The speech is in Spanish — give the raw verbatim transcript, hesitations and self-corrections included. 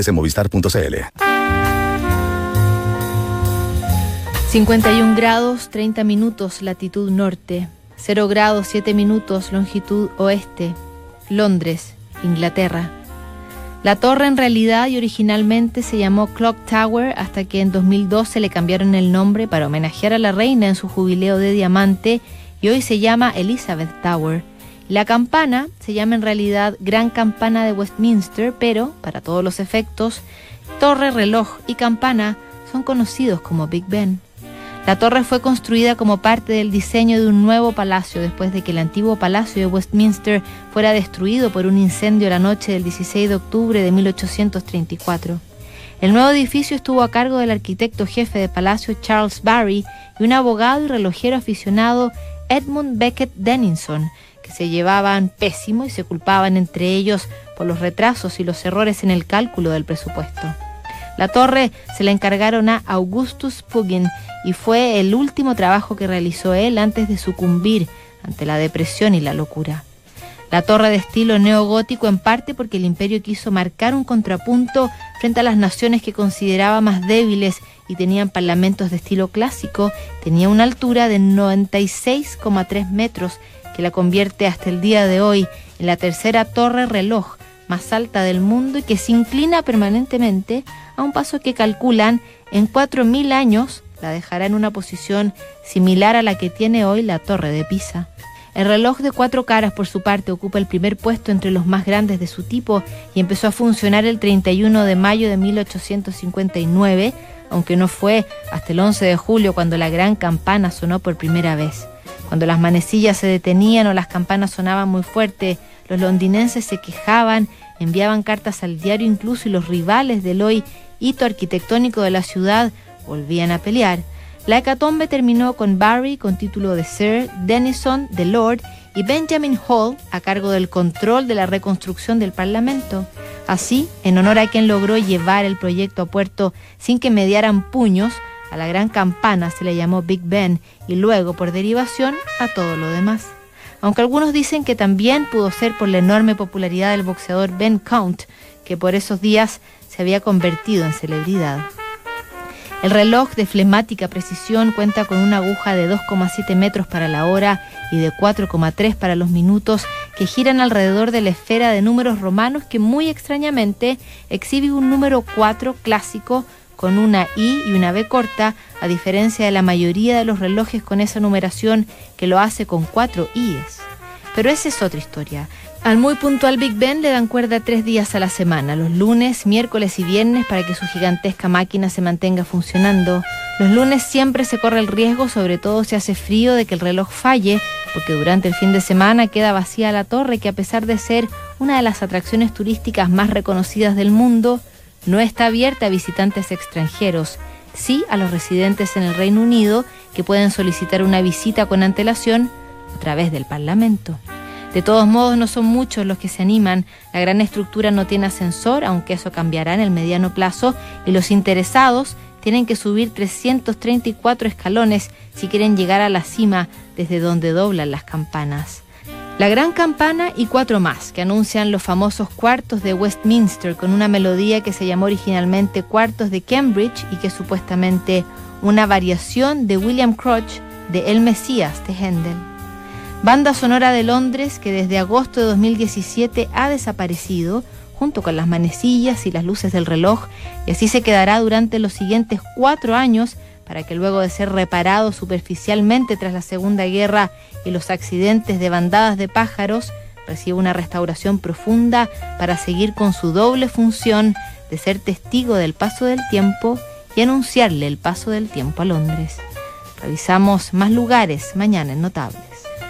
movistar punto c l. cincuenta y un grados, treinta minutos, latitud norte. cero grados, siete minutos, longitud oeste. Londres, Inglaterra. La torre en realidad y originalmente se llamó Clock Tower hasta que en dos mil doce le cambiaron el nombre para homenajear a la reina en su jubileo de diamante y hoy se llama Elizabeth Tower. La campana se llama en realidad Gran Campana de Westminster, pero, para todos los efectos, torre, reloj y campana son conocidos como Big Ben. La torre fue construida como parte del diseño de un nuevo palacio después de que el antiguo palacio de Westminster fuera destruido por un incendio la noche del dieciséis de octubre de mil ochocientos treinta y cuatro. El nuevo edificio estuvo a cargo del arquitecto jefe de palacio Charles Barry y un abogado y relojero aficionado Edmund Beckett Denison, que se llevaban pésimo y se culpaban entre ellos por los retrasos y los errores en el cálculo del presupuesto. La torre se la encargaron a Augustus Pugin y fue el último trabajo que realizó él antes de sucumbir ante la depresión y la locura. La torre de estilo neogótico en parte porque el imperio quiso marcar un contrapunto frente a las naciones que consideraba más débiles y tenían parlamentos de estilo clásico, tenía una altura de noventa y seis coma tres metros que la convierte hasta el día de hoy en la tercera torre reloj más alta del mundo y que se inclina permanentemente a un paso que calculan en cuatro mil años la dejará en una posición similar a la que tiene hoy la Torre de Pisa. El reloj de cuatro caras, por su parte, ocupa el primer puesto entre los más grandes de su tipo y empezó a funcionar el treinta y uno de mayo de mil ochocientos cincuenta y nueve, aunque no fue hasta el once de julio cuando la gran campana sonó por primera vez. Cuando las manecillas se detenían o las campanas sonaban muy fuerte, los londinenses se quejaban, enviaban cartas al diario incluso y los rivales del hoy hito arquitectónico de la ciudad volvían a pelear. La hecatombe terminó con Barry con título de Sir, Denison de Lord y Benjamin Hall a cargo del control de la reconstrucción del Parlamento. Así, en honor a quien logró llevar el proyecto a puerto sin que mediaran puños, a la gran campana se le llamó Big Ben y luego, por derivación, a todo lo demás. Aunque algunos dicen que también pudo ser por la enorme popularidad del boxeador Ben Count, que por esos días se había convertido en celebridad. El reloj de flemática precisión cuenta con una aguja de dos coma siete metros para la hora y de cuatro coma tres para los minutos que giran alrededor de la esfera de números romanos que muy extrañamente exhibe un número cuatro clásico con una I y una B corta, a diferencia de la mayoría de los relojes con esa numeración que lo hace con cuatro I's. Pero esa es otra historia. Al muy puntual Big Ben le dan cuerda tres días a la semana, los lunes, miércoles y viernes, para que su gigantesca máquina se mantenga funcionando. Los lunes siempre se corre el riesgo, sobre todo si hace frío, de que el reloj falle, porque durante el fin de semana queda vacía la torre, que a pesar de ser una de las atracciones turísticas más reconocidas del mundo, no está abierta a visitantes extranjeros, sí a los residentes en el Reino Unido, que pueden solicitar una visita con antelación a través del Parlamento. De todos modos, no son muchos los que se animan. La gran estructura no tiene ascensor, aunque eso cambiará en el mediano plazo, y los interesados tienen que subir trescientos treinta y cuatro escalones si quieren llegar a la cima desde donde doblan las campanas. La gran campana y cuatro más, que anuncian los famosos cuartos de Westminster, con una melodía que se llamó originalmente Cuartos de Cambridge y que es supuestamente una variación de William Crouch de El Mesías de Händel. Banda sonora de Londres que desde agosto de dos mil diecisiete ha desaparecido, junto con las manecillas y las luces del reloj, y así se quedará durante los siguientes cuatro años, para que luego de ser reparado superficialmente tras la Segunda Guerra y los accidentes de bandadas de pájaros, reciba una restauración profunda para seguir con su doble función de ser testigo del paso del tiempo y anunciarle el paso del tiempo a Londres. Revisamos más lugares mañana en Notable.